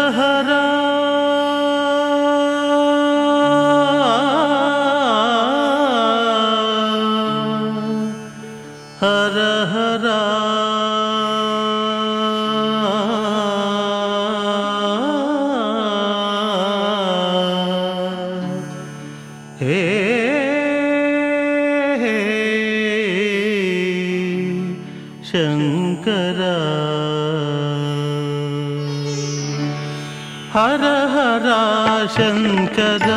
हर हर हर हे शंकरा हर हर शंकरा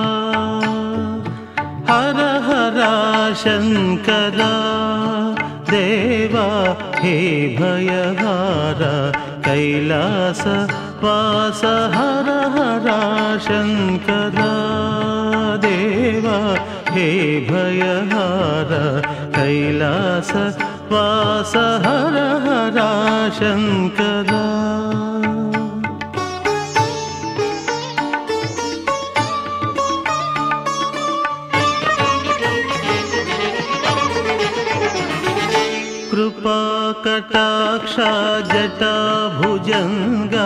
हर हर शंकरा देवा हे भयहार कैलास वास हर हर शंकरा देवा हे भयहार कैलास वास हर हर शंकरा कृपा कटाक्ष जटा भुजंगा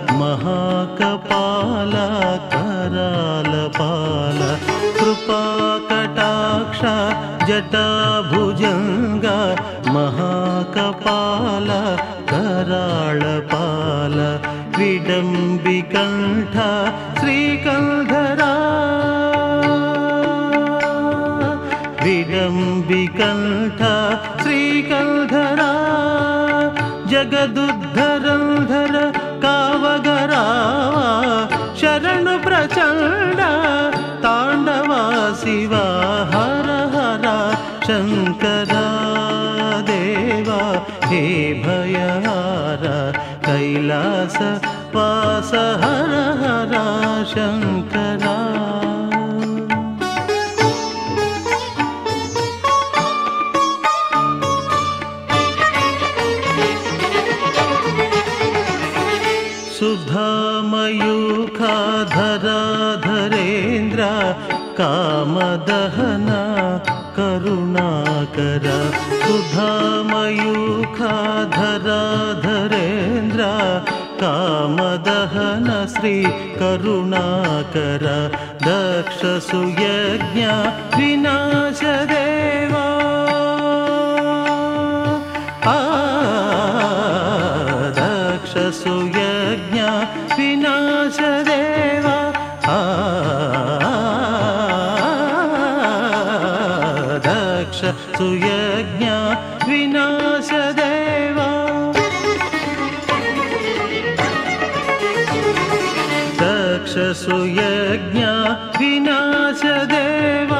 महाकपाला करालपाला कृपा कटाक्ष जटा भुजंगा महाकपाला करालपाला विडंबिकंठ श्रीकंधरा विडंबिकंठ श्रीकंधरा जगदुद्धरंधर कावगरावा शरण प्रचंड तांडवा शिवा हर हर शंकरा देवा हे भयहार कैलास वास हर हर शंकरा सुधामयूखा धराधरेन्द्र कामदहना करुणाकर सुधामयूखा धराधरेन्द्र कामदहन श्री करुणाकर दक्ष सुयज्ञ विनाश देवा दक्ष सुयज्ञ विनाश देवा दक्ष सुयज्ञ विनाश देवा दक्ष सुयज्ञ विनाश देवा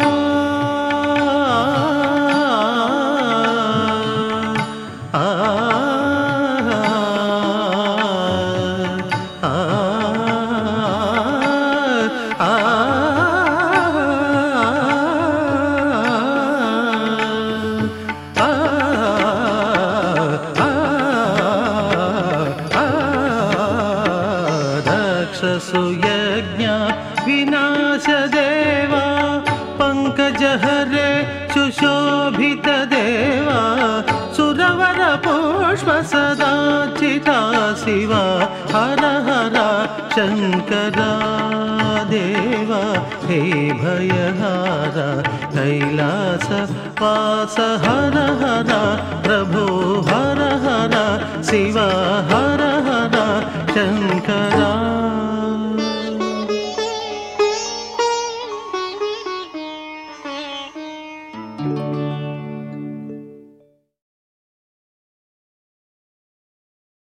सुयज्ञ विनाश देवा पंकजहरे सुशोभित देवा सुरवर पुष्प सदाचिता शिवा हर हर शंकरा देवा हे भयहार कैलास वास हर हर प्रभु हर हर शिवा हर